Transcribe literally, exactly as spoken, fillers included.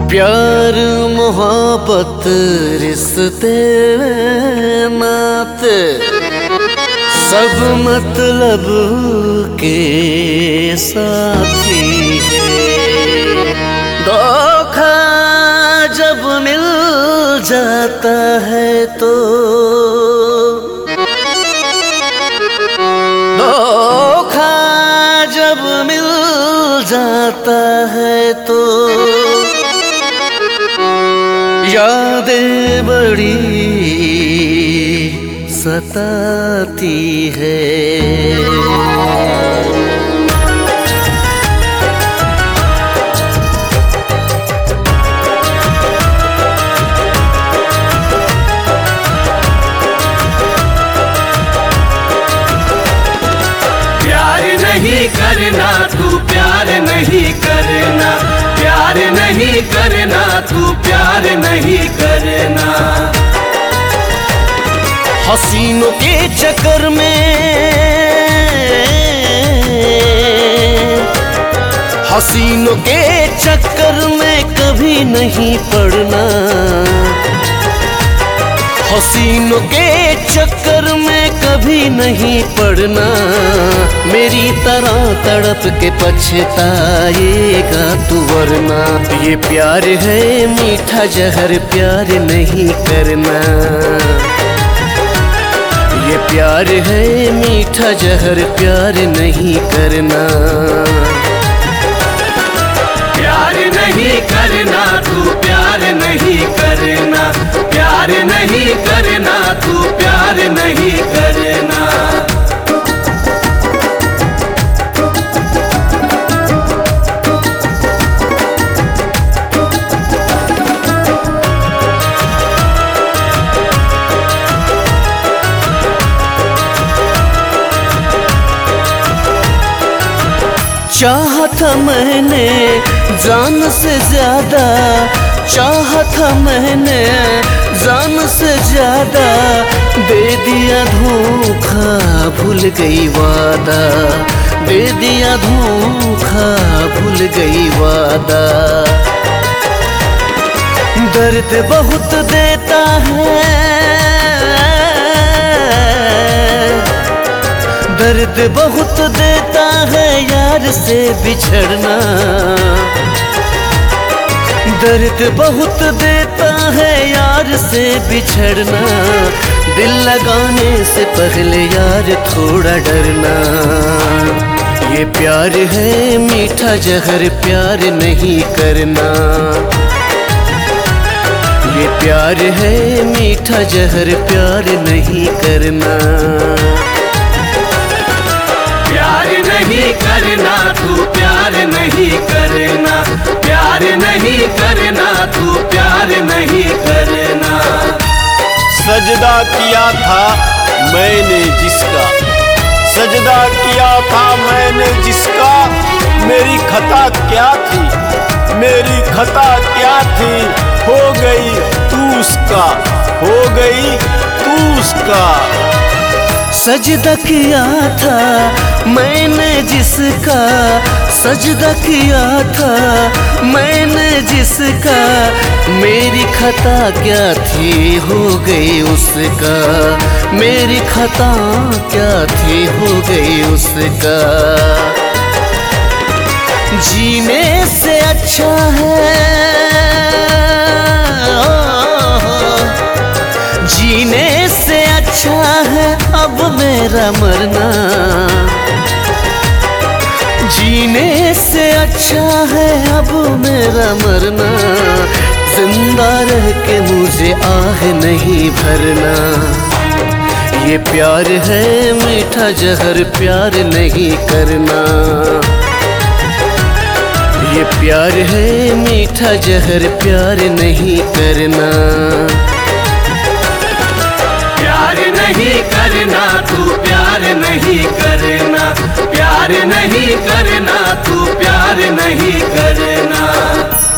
प्यार मोहब्बत रिश्ते नाते सब मतलब के साथी है। धोखा जब मिल जाता है तो धोखा जब मिल जाता है तो यादें बड़ी सताती है। नहीं करना तू प्यार नहीं करना, प्यार नहीं करना तू प्यार नहीं करना। हसीनों के चक्कर में हसीनों के चक्कर में कभी नहीं पड़ना। हसीनों के चक्कर में कभी नहीं पड़ना। मेरी तरह तड़प के पछताएगा तू वरना। ये प्यार है मीठा जहर प्यार नहीं करना। ये प्यार है मीठा जहर प्यार नहीं करना। प्यार नहीं करना तू प्यार नहीं करना, प्यार नहीं करना तू प्यार नहीं करना। चाहा था मैंने जान से ज्यादा, चाहा था मैंने जान से ज्यादा। दे दिया धोखा भूल गई वादा, दे दिया धोखा भूल गई वादा। दर्द बहुत देता है, दर्द बहुत देता है यार से बिछड़ना। दर्द बहुत देता है यार से बिछड़ना। दिल लगाने से पहले यार थोड़ा डरना। ये प्यार है मीठा जहर प्यार नहीं करना। ये प्यार है मीठा जहर प्यार नहीं करना। प्यार नहीं करना तू प्यार नहीं करना, प्यार नहीं करना तू प्यार नहीं करना। सजदा किया था मैंने जिसका, सजदा किया था मैंने जिसका। मेरी खता क्या थी, मेरी खता क्या थी। हो गई तू उसका, हो गई तू उसका। सजदा किया था मैंने जिसका, सजदा किया था मैंने जिसका। मेरी खता क्या थी हो गई उसका, मेरी खता क्या थी हो गई उसका। जीने से अच्छा है, जीने से अच्छा है अब मेरा मरना। जीने से अच्छा है अब मेरा मरना। जिंदा रह के मुझे आह नहीं भरना। ये प्यार है मीठा जहर प्यार नहीं करना। ये प्यार है मीठा जहर प्यार नहीं करना। प्यार नहीं करना तू प्यार नहीं करना, प्यार नहीं करना तू प्यार नहीं करना।